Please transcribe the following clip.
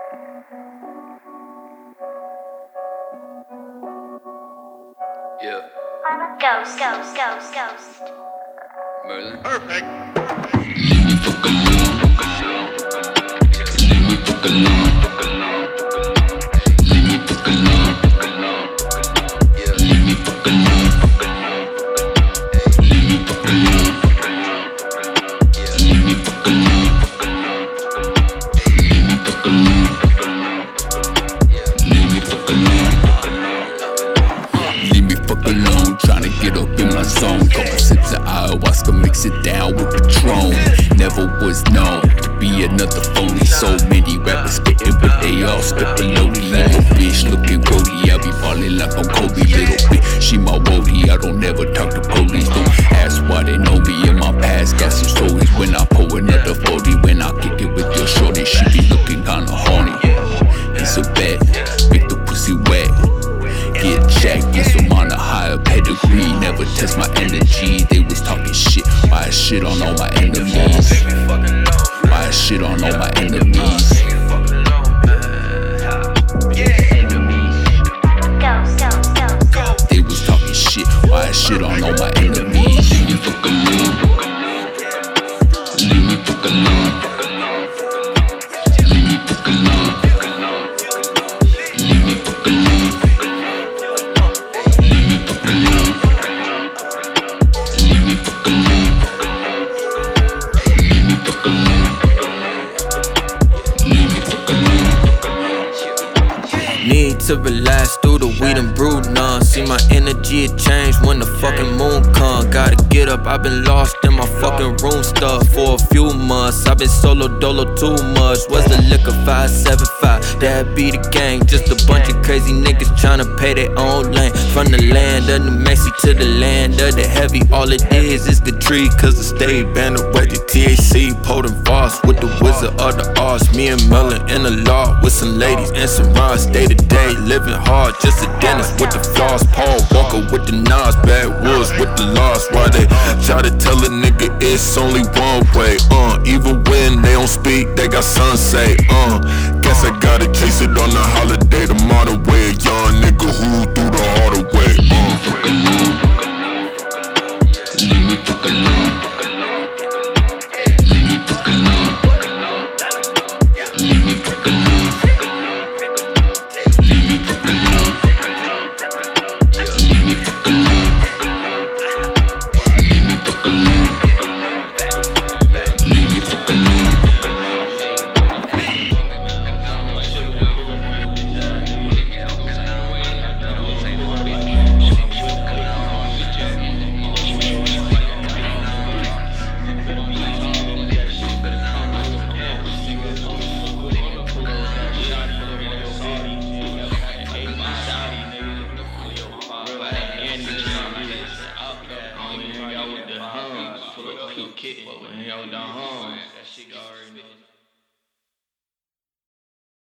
Yeah. Ghost. Merlin. Perfect. Leave me fuck alone. Leave me fuck alone. Leave me fuck alone. Leave me fuck alone. Leave me fuck alone. Leave me fuck alone. Leave me fuck alone. Leave me fuck alone. Leave me fuck alone. Tryna get up in my zone. Couple sips of ayahuasca, mix it down with Patron. Never was known to be another phony. So many rappers spittin', but they all spit baloney. I'm a bitch looking grody. I be ballin' like I'm Kobe, little bitch. She my woody. I don't never talk to police. Don't ask why they know me in my past. Got some stories when I pull another 40. When I kick it with your shorty, she be looking kinda horny. It's a bet, make the pussy wet. Get jacked, get some on a higher pedigree. Never test my energy. They was talking shit. Why I shit on all my enemies? Why I shit on all my enemies? They was talking shit. Why I shit on all my enemies? Leave me fuck alone. Leave me fuck alone. Leave me fuck alone. Leave me fuck alone. Leave me fuck alone. Leave me fuck alone. Leave me fuck alone. Leave me fuck alone. Need to relax through the weed and brew none. See my energy it change when the fucking moon come. Gotta get up, I've been lost in my fucking room stuff for a few months. I've been solo dolo too much. What's the liquor 575? That be the gang. Just a bunch of crazy niggas tryna pay their own lane. From the land of New Mexico to the land of the heavy. All it is the tree, cause the state banned away the THC. Potent Voss with the wizard of the arts. Me and Merlin in the law with some ladies and some rhymes. Day to day, living hard, just a dentist with the flaws. Paul Walker with the Nas, backwoods with the loss. Why they try to tell a nigga it's only one way? Even when they don't speak, they got something say. Guess I gotta chase it on the holiday. The modern way, a young nigga who do the harder way. Leave me fuck alone. Leave me fuck alone. Leave me fuck alone. Leave me fuck alone. Leave me fuck alone. Leave me fuck alone. Leave me fuck alone. Leave me fuck alone. Kitten, when y'all down home, that shit already know.